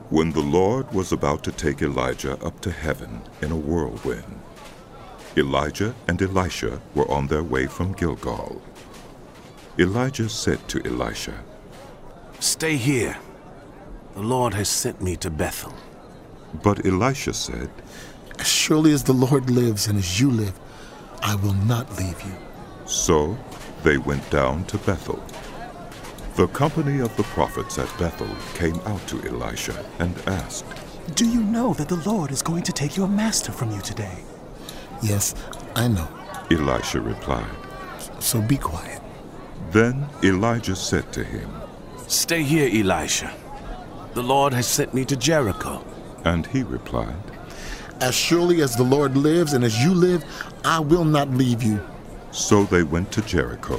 When the Lord was about to take Elijah up to heaven in a whirlwind, Elijah and Elisha were on their way from Gilgal. Elijah said to Elisha, "Stay here. The Lord has sent me to Bethel." But Elisha said, "As surely as the Lord lives and as you live, I will not leave you." So they went down to Bethel. The company of the prophets at Bethel came out to Elisha and asked, "Do you know that the Lord is going to take your master from you today?" "Yes, I know." Elisha replied. "So be quiet." Then Elijah said to him, "Stay here, Elisha. The Lord has sent me to Jericho." And he replied, "As surely as the Lord lives and as you live, I will not leave you." So they went to Jericho.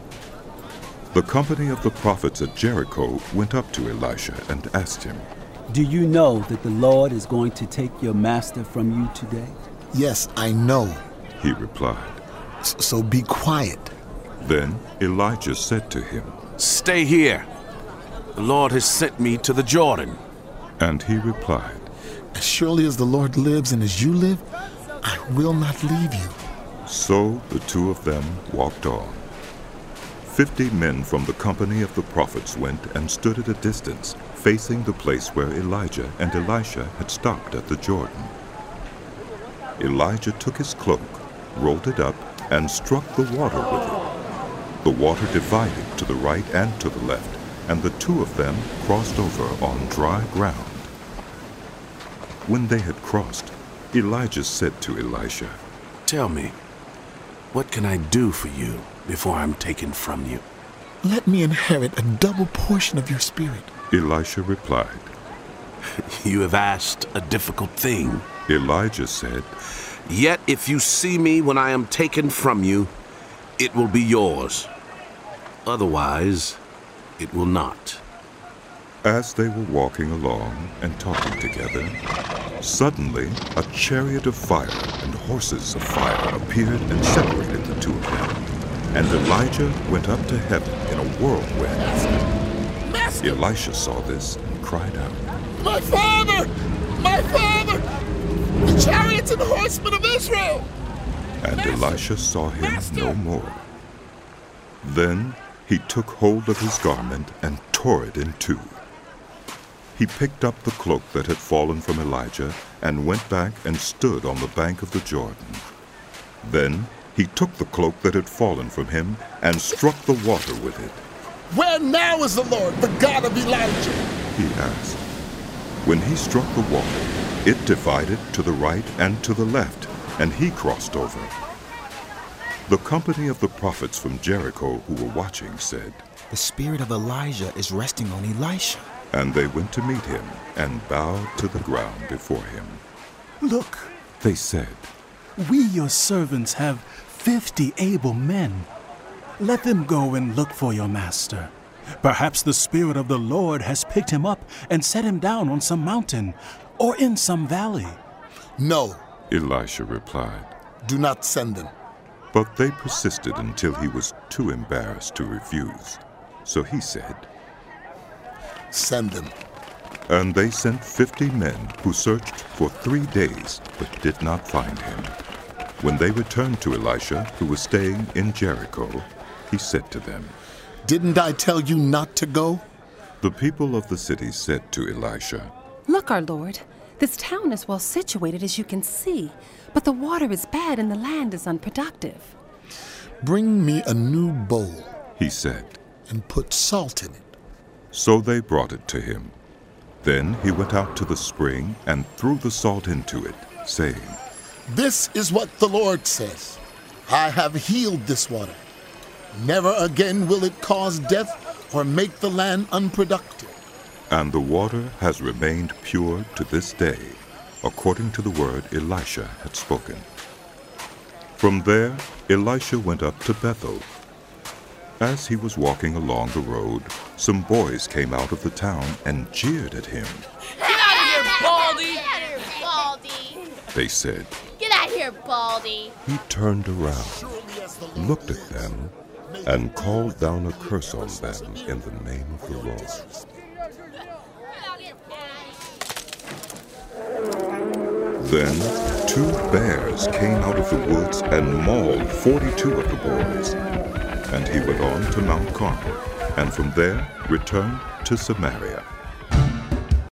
The company of the prophets at Jericho went up to Elisha and asked him, "Do you know that the Lord is going to take your master from you today?" "Yes, I know." He replied. So be quiet." Then Elijah said to him, "Stay here. The Lord has sent me to the Jordan." And he replied, "As surely as the Lord lives and as you live, I will not leave you." So the two of them walked on. 50 men from the company of the prophets went and stood at a distance, facing the place where Elijah and Elisha had stopped at the Jordan. Elijah took his cloak, rolled it up, and struck the water with it. The water divided to the right and to the left, and the two of them crossed over on dry ground. When they had crossed, Elijah said to Elisha, "Tell me, what can I do for you before I'm taken from you?" "Let me inherit a double portion of your spirit." Elisha replied. "You have asked a difficult thing." Elijah said, "Yet if you see me when I am taken from you, it will be yours. Otherwise, it will not." As they were walking along and talking together, suddenly a chariot of fire and horses of fire appeared and separated the two of them. And Elijah went up to heaven in a whirlwind. "Master!" Elisha saw this and cried out, "My father! My father! The chariots and horsemen of Israel!" And Elisha saw him no more. Then he took hold of his garment and tore it in two. He picked up the cloak that had fallen from Elijah and went back and stood on the bank of the Jordan. Then he took the cloak that had fallen from him and struck the water with it. "Where now is the Lord, the God of Elijah?" He asked. When he struck the water, it divided to the right and to the left, and he crossed over. The company of the prophets from Jericho who were watching said, "The spirit of Elijah is resting on Elisha." And they went to meet him and bowed to the ground before him. "Look, They said, we your servants have 50 able men. Let them go and look for your master. Perhaps the Spirit of the Lord has picked him up and set him down on some mountain or in some valley." "No, Elisha replied. do not send them." But they persisted until he was too embarrassed to refuse. So he said, "Send them." and they sent 50 men who searched for 3 days but did not find him. When they returned to Elisha, who was staying in Jericho, he said to them, "Didn't I tell you not to go?" The people of the city said to Elisha, "Look, our lord, this town is well situated, as you can see, but the water is bad and the land is unproductive." "Bring me a new bowl he said. and put salt in it." So they brought it to him. Then he went out to the spring and threw the salt into it, saying, "This is what the Lord says. I have healed this water. Never again will it cause death or make the land unproductive." And the water has remained pure to this day, according to the word Elisha had spoken. From there, Elisha went up to Bethel. As he was walking along the road, some boys came out of the town and jeered at him. "Get out of here, Baldy!" "Get out of here, Baldy!" They said. "Get out of here, Baldy!" He turned around, looked at them, and called down a curse on them in the name of the Lord. Then 2 bears came out of the woods and mauled 42 of the boys. And he went on to Mount Carmel, and from there returned to Samaria.